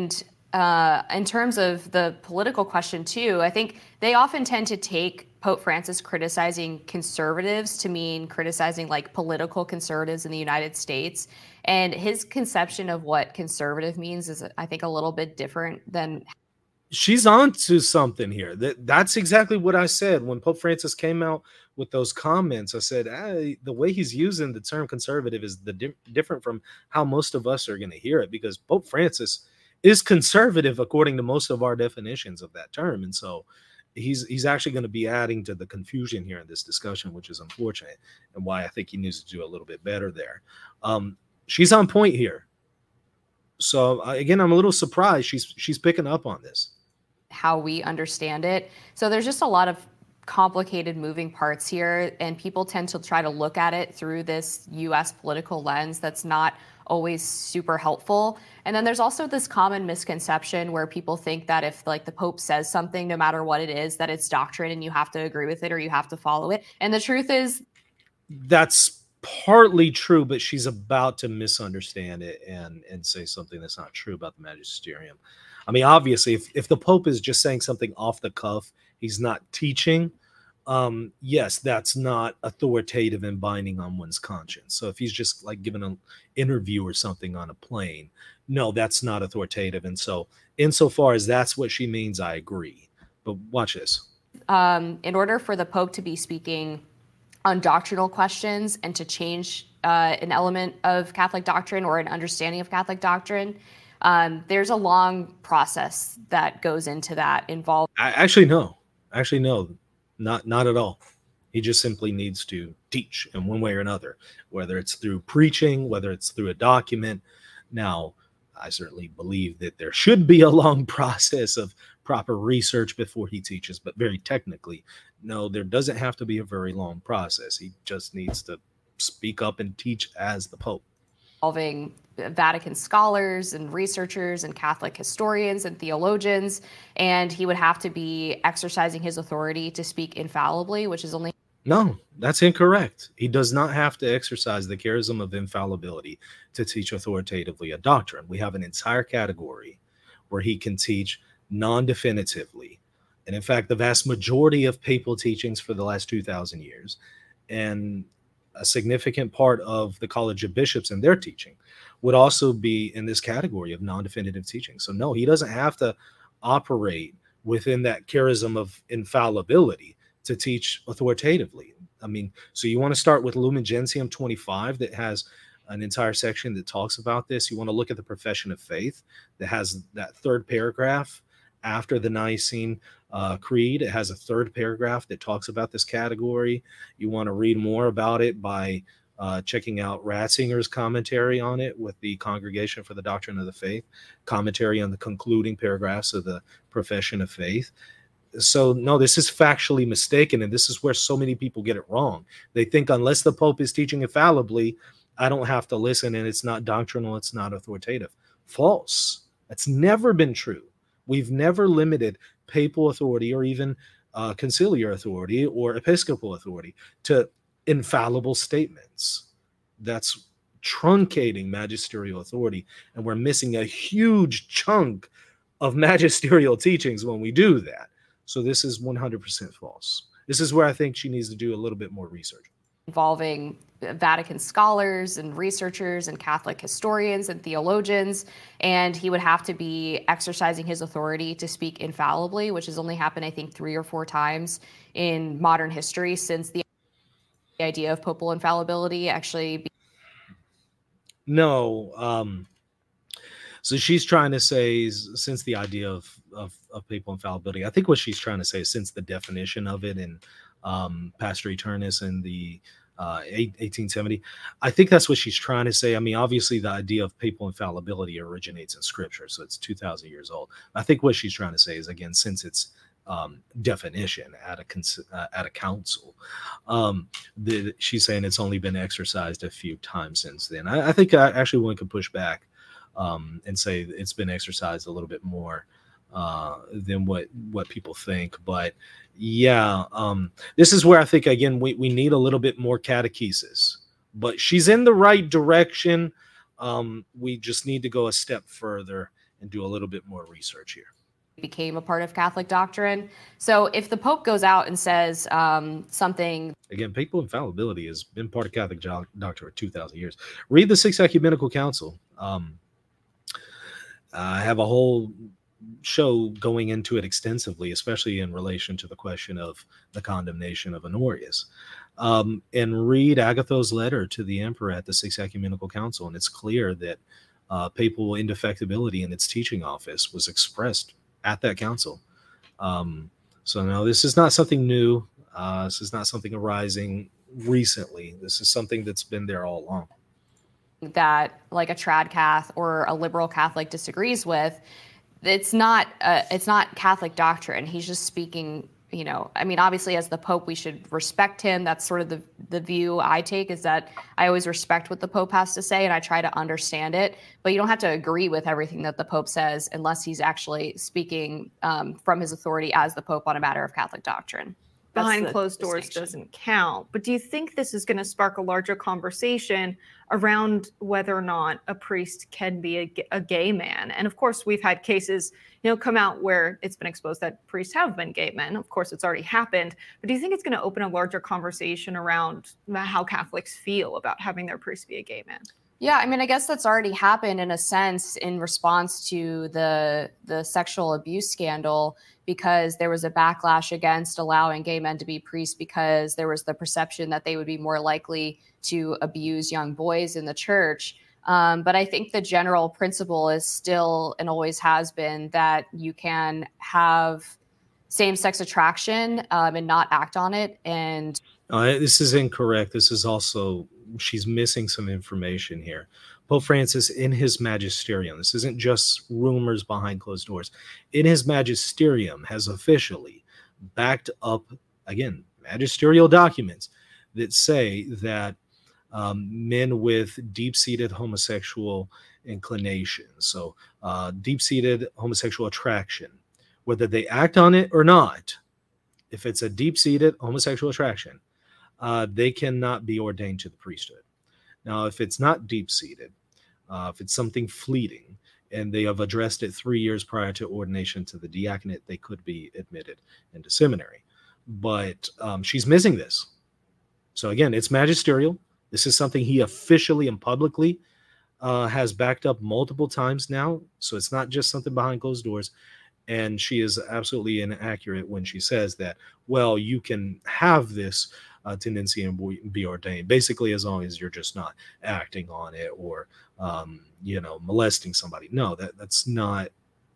[SPEAKER 5] in terms of the political question too, I think they often tend to take Pope Francis criticizing conservatives to mean criticizing like political conservatives in the United States. And his conception of what conservative means is, I think, a little bit different than.
[SPEAKER 1] She's on to something here. That's exactly what I said when Pope Francis came out with those comments. I said, the way he's using the term conservative is different from how most of us are going to hear it, because Pope Francis is conservative according to most of our definitions of that term. And so he's actually going to be adding to the confusion here in this discussion, which is unfortunate, and why I think he needs to do a little bit better there. She's on point here. So again, I'm a little surprised she's picking up on this.
[SPEAKER 5] How we understand it. So there's just a lot of complicated moving parts here, and people tend to try to look at it through this US political lens that's not always super helpful. And then there's also this common misconception where people think that if like the Pope says something, no matter what it is, that it's doctrine and you have to agree with it or you have to follow it. And the truth is
[SPEAKER 1] that's partly true, but she's about to misunderstand it and say something that's not true about the magisterium. I mean, obviously, if the Pope is just saying something off the cuff, he's not teaching. Yes, that's not authoritative and binding on one's conscience. So if he's just like giving an interview or something on a plane, no, that's not authoritative. And so insofar as that's what she means, I agree. But watch this.
[SPEAKER 5] In order for the Pope to be speaking on doctrinal questions and to change an element of Catholic doctrine or an understanding of Catholic doctrine, there's a long process that goes into that involved.
[SPEAKER 1] Actually, no, not at all. He just simply needs to teach in one way or another, whether it's through preaching, whether it's through a document. Now, I certainly believe that there should be a long process of proper research before he teaches, but very technically, no, there doesn't have to be a very long process. He just needs to speak up and teach as the Pope.
[SPEAKER 5] Involving Vatican scholars and researchers and Catholic historians and theologians, and he would have to be exercising his authority to speak infallibly, which is only...
[SPEAKER 1] No, that's incorrect. He does not have to exercise the charism of infallibility to teach authoritatively a doctrine. We have an entire category where he can teach non-definitively. And in fact, the vast majority of papal teachings for the last 2,000 years, and a significant part of the College of Bishops and their teaching, would also be in this category of non-definitive teaching. So no, he doesn't have to operate within that charism of infallibility to teach authoritatively. I mean, so you want to start with Lumen Gentium 25 that has an entire section that talks about this. You want to look at the Profession of Faith that has that third paragraph after the Nicene Creed. It has a third paragraph that talks about this category. You want to read more about it by checking out Ratzinger's commentary on it with the Congregation for the Doctrine of the Faith, commentary on the concluding paragraphs of the Profession of Faith. So no, this is factually mistaken, and this is where so many people get it wrong. They think unless the Pope is teaching infallibly, I don't have to listen, and it's not doctrinal, it's not authoritative. False. That's never been true. We've never limited papal authority or even conciliar authority or episcopal authority to infallible statements. That's truncating magisterial authority, and we're missing a huge chunk of magisterial teachings when we do that. So this is 100% false. This is where I think she needs to do a little bit more research.
[SPEAKER 5] Involving Vatican scholars and researchers and Catholic historians and theologians, and he would have to be exercising his authority to speak infallibly, which has only happened, I think, 3 or 4 times in modern history since the idea of papal infallibility actually.
[SPEAKER 1] No. So she's trying to say, since the idea of papal infallibility, I think what she's trying to say is since the definition of it in Pastor Eternus in the 1870, I think that's what she's trying to say. I mean, obviously the idea of papal infallibility originates in Scripture, so it's 2,000 years old. I think what she's trying to say is, again, since it's definition at a council, she's saying it's only been exercised a few times since then. I think actually one could push back and say it's been exercised a little bit more than what people think. But yeah, this is where I think, again, we need a little bit more catechesis. But she's in the right direction. We just need to go a step further and do a little bit more research here.
[SPEAKER 5] Became a part of Catholic doctrine. So if the Pope goes out and says something...
[SPEAKER 1] Again, papal infallibility has been part of Catholic doctrine for 2,000 years. Read the Sixth Ecumenical Council. I have a whole show going into it extensively, especially in relation to the question of the condemnation of Honorius. And read Agatho's letter to the emperor at the Sixth Ecumenical Council, and it's clear that papal indefectibility in its teaching office was expressed at that council. So no, this is not something new. This is not something arising recently. This is something that's been there all along.
[SPEAKER 5] That like a trad Cath or a liberal Catholic disagrees with, it's not Catholic doctrine. He's just speaking, I mean, obviously as the Pope, we should respect him. That's sort of the view I take, is that I always respect what the Pope has to say and I try to understand it, but you don't have to agree with everything that the Pope says unless he's actually speaking from his authority as the Pope on a matter of Catholic doctrine.
[SPEAKER 4] Behind closed doors doesn't count. But do you think this is going to spark a larger conversation around whether or not a priest can be a gay man? And of course, we've had cases, come out where it's been exposed that priests have been gay men. Of course, it's already happened. But do you think it's going to open a larger conversation around how Catholics feel about having their priest be a gay man?
[SPEAKER 5] Yeah, I mean, I guess that's already happened in a sense in response to the sexual abuse scandal, because there was a backlash against allowing gay men to be priests because there was the perception that they would be more likely to abuse young boys in the church. But I think the general principle is still and always has been that you can have same-sex attraction and not act on it. And
[SPEAKER 1] This is incorrect. This is also, she's missing some information here. Pope Francis, in his magisterium, this isn't just rumors behind closed doors, in his magisterium has officially backed up, again, magisterial documents that say that men with deep-seated homosexual inclinations, so deep-seated homosexual attraction, whether they act on it or not, if it's a deep-seated homosexual attraction, they cannot be ordained to the priesthood. Now, if it's not deep-seated, if it's something fleeting, and they have addressed it 3 years prior to ordination to the diaconate, they could be admitted into seminary. But she's missing this. So again, it's magisterial. This is something he officially and publicly has backed up multiple times now. So it's not just something behind closed doors. And she is absolutely inaccurate when she says that, well, you can have this tendency and be ordained, basically, as long as you're just not acting on it or, molesting somebody. No, that's not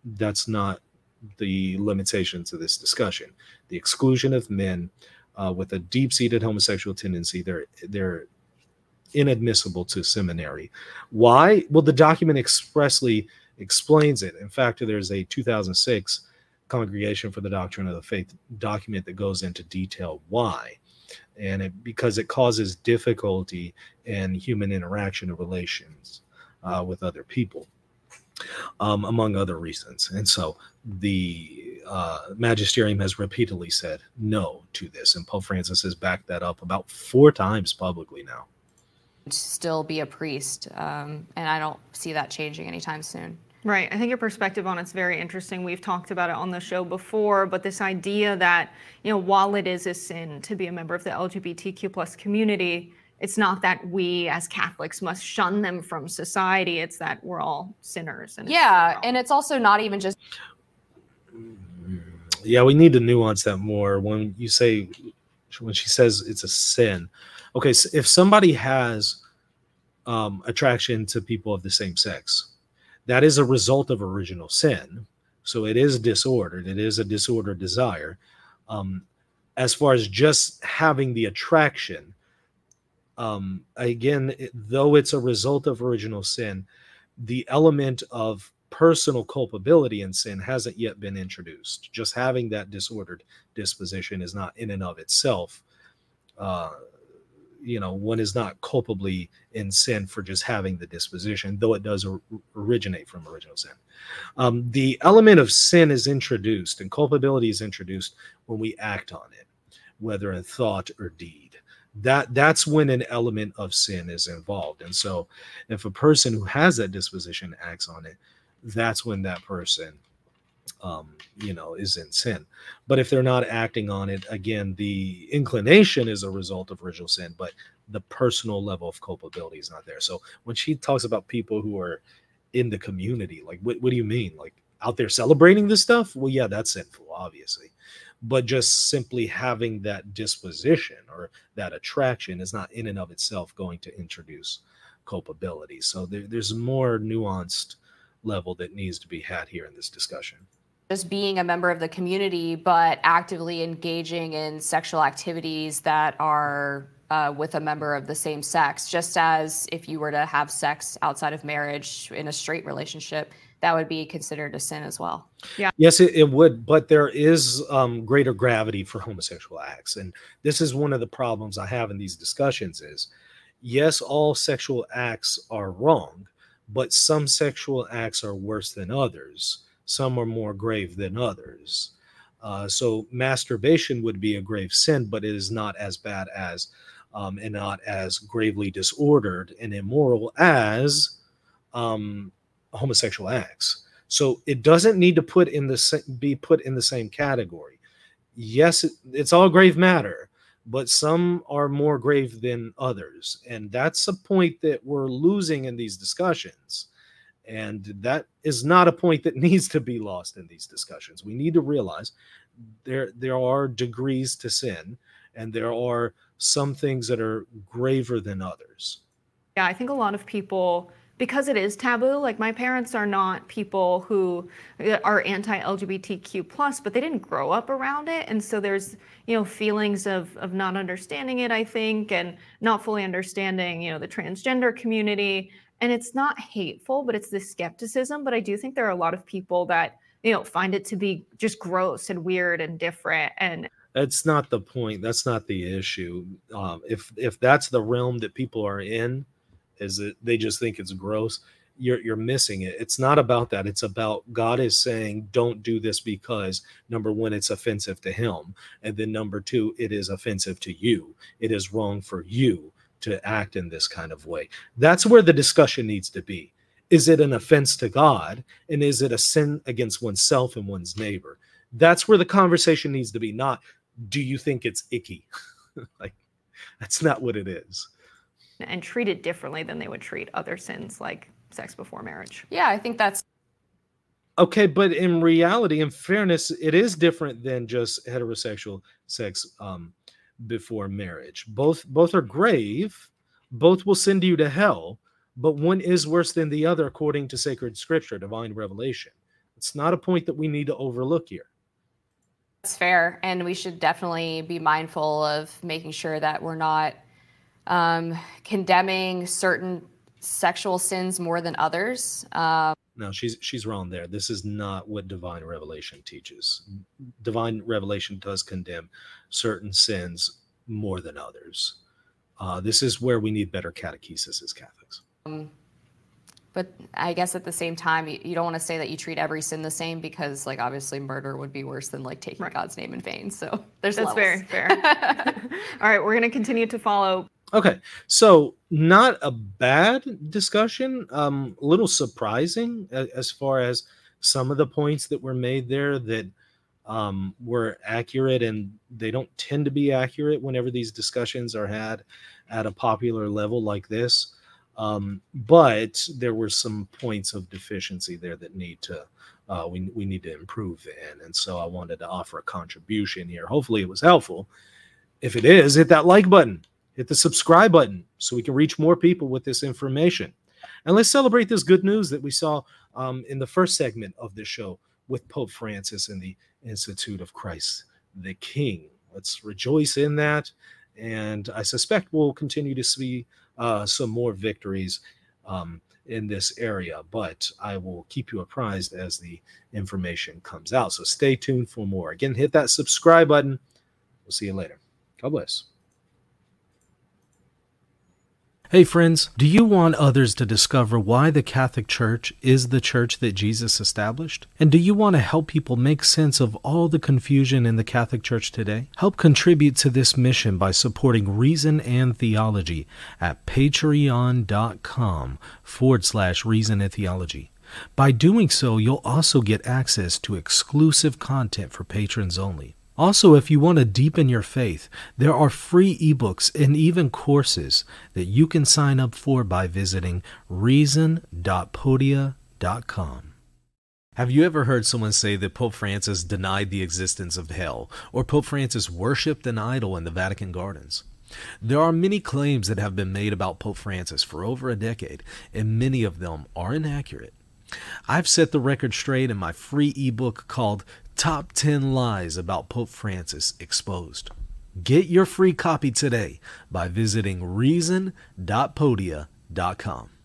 [SPEAKER 1] the limitation to this discussion. The exclusion of men with a deep-seated homosexual tendency, they're inadmissible to seminary. Why? Well, the document expressly explains it. In fact, there's a 2006 Congregation for the Doctrine of the Faith document that goes into detail why. And because it causes difficulty in human interaction and relations with other people, among other reasons. And so the magisterium has repeatedly said no to this. And Pope Francis has backed that up about 4 times publicly now.
[SPEAKER 5] Still be a priest. And I don't see that changing anytime soon.
[SPEAKER 4] Right. I think your perspective on it's very interesting. We've talked about it on the show before, but this idea that, while it is a sin to be a member of the LGBTQ plus community, it's not that we as Catholics must shun them from society. It's that we're all sinners. And
[SPEAKER 5] and it's also not even just.
[SPEAKER 1] Yeah, we need to nuance that more. When she says it's a sin. Okay, so if somebody has attraction to people of the same sex, that is a result of original sin. So it is disordered. It is a disordered desire. As far as just having the attraction, again, though it's a result of original sin, the element of personal culpability in sin hasn't yet been introduced. Just having that disordered disposition is not in and of itself one is not culpably in sin for just having the disposition, though it does originate from original sin. The element of sin is introduced and culpability is introduced when we act on it, whether in thought or deed. That's when an element of sin is involved. And so if a person who has that disposition acts on it, that's when that person is in sin. But if they're not acting on it, again, the inclination is a result of original sin, but the personal level of culpability is not there. So when she talks about people who are in the community, like, what do you mean? Like, out there celebrating this stuff? Well, yeah, that's sinful, obviously. But just simply having that disposition or that attraction is not in and of itself going to introduce culpability. So there's a more nuanced level that needs to be had here in this discussion.
[SPEAKER 5] Just being a member of the community, but actively engaging in sexual activities that are with a member of the same sex, just as if you were to have sex outside of marriage in a straight relationship, that would be considered a sin as well.
[SPEAKER 4] Yeah.
[SPEAKER 1] Yes, it would, but there is greater gravity for homosexual acts. And this is one of the problems I have in these discussions is, yes, all sexual acts are wrong, but some sexual acts are worse than others. Some are more grave than others. So masturbation would be a grave sin, but it is not as bad as and not as gravely disordered and immoral as homosexual acts. So it doesn't need to be put in the same category. Yes, it's all grave matter, but some are more grave than others. And that's a point that we're losing in these discussions. And that is not a point that needs to be lost in these discussions. We need to realize there are degrees to sin, and there are some things that are graver than others.
[SPEAKER 4] Yeah, I think a lot of people, because it is taboo, like my parents are not people who are anti-LGBTQ+, but they didn't grow up around it. And so there's, feelings of not understanding it, I think, and not fully understanding, the transgender community. And it's not hateful, but it's this skepticism. But I do think there are a lot of people that, find it to be just gross and weird and different. And
[SPEAKER 1] that's not the point. That's not the issue. If that's the realm that people are in, is that they just think it's gross, you're missing it. It's not about that. It's about God is saying, don't do this because, number one, it's offensive to him. And then number two, it is offensive to you. It is wrong for you to act in this kind of way. That's where the discussion needs to be. Is it an offense to God? And is it a sin against oneself and one's neighbor? That's where the conversation needs to be, not, do you think it's icky? Like, that's not what it is.
[SPEAKER 4] And treat it differently than they would treat other sins like sex before marriage.
[SPEAKER 5] Yeah, I think that's
[SPEAKER 1] okay. But in reality, in fairness, it is different than just heterosexual sex before marriage. Both are grave. Both will send you to hell. But one is worse than the other according to sacred scripture, divine revelation. It's not a point that we need to overlook here.
[SPEAKER 5] That's fair. And we should definitely be mindful of making sure that we're not condemning certain sexual sins more than others.
[SPEAKER 1] No, she's wrong there. This is not what divine revelation teaches. Divine revelation does condemn certain sins more than others. This is where we need better catechesis as Catholics.
[SPEAKER 5] But I guess at the same time, you don't want to say that you treat every sin the same, because like obviously murder would be worse than like taking God's name in vain. So that's levels.
[SPEAKER 4] Very fair. All right, we're going to continue to follow.
[SPEAKER 1] Okay, so not a bad discussion, a little surprising as far as some of the points that were made there that were accurate, and they don't tend to be accurate whenever these discussions are had at a popular level like this. But there were some points of deficiency there that need to we need to improve in, and so I wanted to offer a contribution here. Hopefully it was helpful. If it is, hit that like button. Hit the subscribe button so we can reach more people with this information. And let's celebrate this good news that we saw in the first segment of this show with Pope Francis and the Institute of Christ the King. Let's rejoice in that. And I suspect we'll continue to see some more victories in this area. But I will keep you apprised as the information comes out. So stay tuned for more. Again, hit that subscribe button. We'll see you later. God bless. Hey friends, do you want others to discover why the Catholic Church is the church that Jesus established? And do you want to help people make sense of all the confusion in the Catholic Church today? Help contribute to this mission by supporting Reason and Theology at patreon.com/Reason and Theology. By doing so, you'll also get access to exclusive content for patrons only. Also, if you want to deepen your faith, there are free ebooks and even courses that you can sign up for by visiting reason.podia.com. Have you ever heard someone say that Pope Francis denied the existence of hell, or Pope Francis worshipped an idol in the Vatican gardens? There are many claims that have been made about Pope Francis for over a decade, and many of them are inaccurate. I've set the record straight in my free ebook called Top 10 Lies About Pope Francis Exposed. Get your free copy today by visiting reason.podia.com.